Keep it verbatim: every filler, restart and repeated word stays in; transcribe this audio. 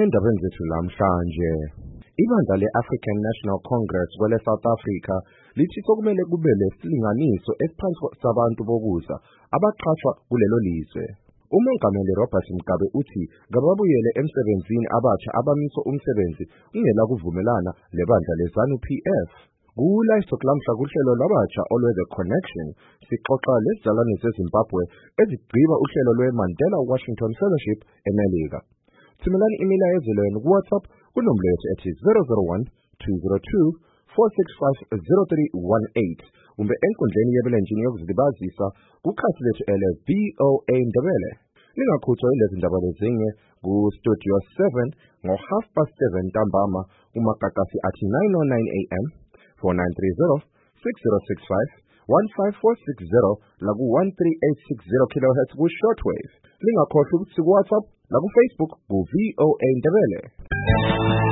endabeni zethu namhlanje. Ibandla le-African National Congress kwele South Africa lithi sokumele kube lesilinganiso esiphansi sabantu bokuza abaqhatshwa kulelo lizwe. Umongameli Robert Mugabe uthi ngababuyele emsebenzini abatsha abamiso umsebenzi ungela kuvumelana lebandla leZANU P F. Ku-Livestock lamhla kuhlelo labatsha olwe-The Connection sixoxa lezizalwane zeZimbabwe ezigqiba uhlelo lwe-Mandela Washington Fellowship eMelika. Thumelani imilayezelo yenu ku-WhatsApp kunomletho ethi zero zero one two zero two four six five zero three one eight kumbe enkundleni yebulenjini yokuzilibazisa kukhasi lethu ele V O A Ndebele. Lingakhuthwa yilezi ndaba lezinye ku-Studio seven ngo-half past seven ntambama kumagagasi athi nine oh nine A M four nine three zero six zero six five one five four six zero laku one three eight six zero kilohertz ku-shortwave. Lingakhohlwa ukuthi ku-WhatsApp laku-Facebook ku-V O A Ndebele.